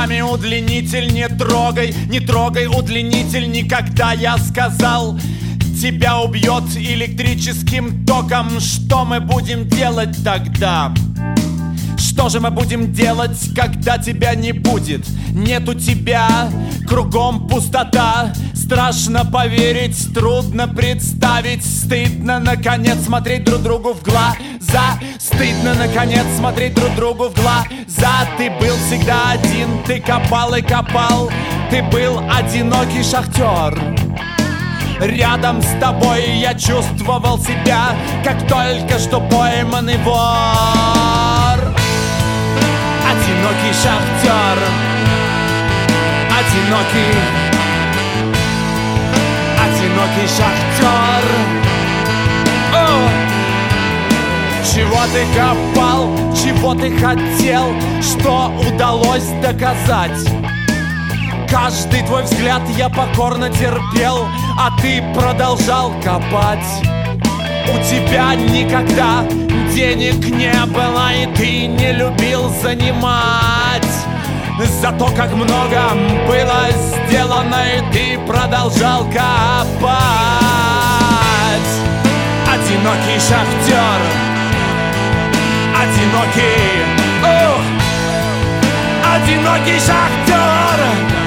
руками удлинитель не трогай, не трогай удлинитель никогда. Я сказал, тебя убьет электрическим током. Что мы будем делать тогда? Что же мы будем делать, когда тебя не будет? Нету тебя, кругом пустота. Страшно поверить, трудно представить. Стыдно, наконец, смотреть друг другу в глаза. Стыдно, наконец, смотреть друг другу в глаза. Ты был всегда один, ты копал и копал. Ты был одинокий шахтер. Рядом с тобой я чувствовал себя, как только что пойманный вор. Одинокий шахтер. Одинокий шахтер. Чего ты копал, чего ты хотел, что удалось доказать? Каждый твой взгляд я покорно терпел, а ты продолжал копать. У тебя никогда денег не было, и ты не любил занимать. Зато как много было сделано, и ты продолжал копать. Одинокий шахтер. Одинокий шахтер.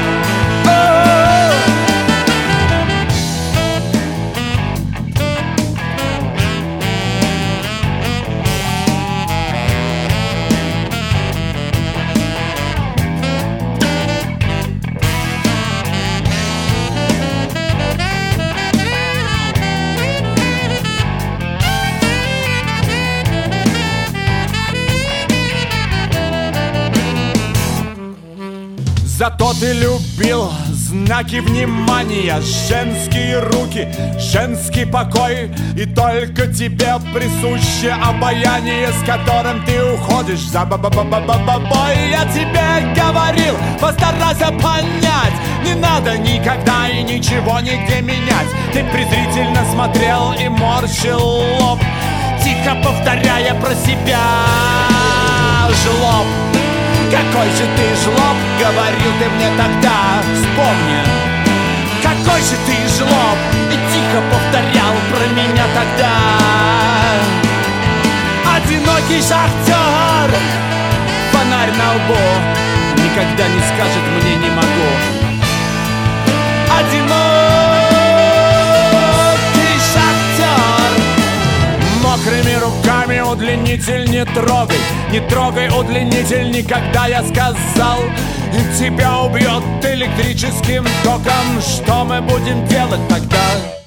Зато ты любил знаки внимания, женские руки, женский покой. И только тебе присуще обаяние, с которым ты уходишь за бой. Я тебе говорил, постарайся понять, не надо никогда и ничего нигде менять. Ты презрительно смотрел и морщил лоб, тихо повторяя про себя: жлоб. Какой же ты жлоб, говорил ты мне тогда, вспомни. Какой же ты жлоб, и тихо повторял про меня тогда. Одинокий шахтер. Фонарь на лбу никогда не скажет мне не могу. Одинокий шахтер. Мокрыми руками удлинитель не трогай, не трогай удлинитель никогда. Я сказал, тебя убьет электрическим током. Что мы будем делать тогда?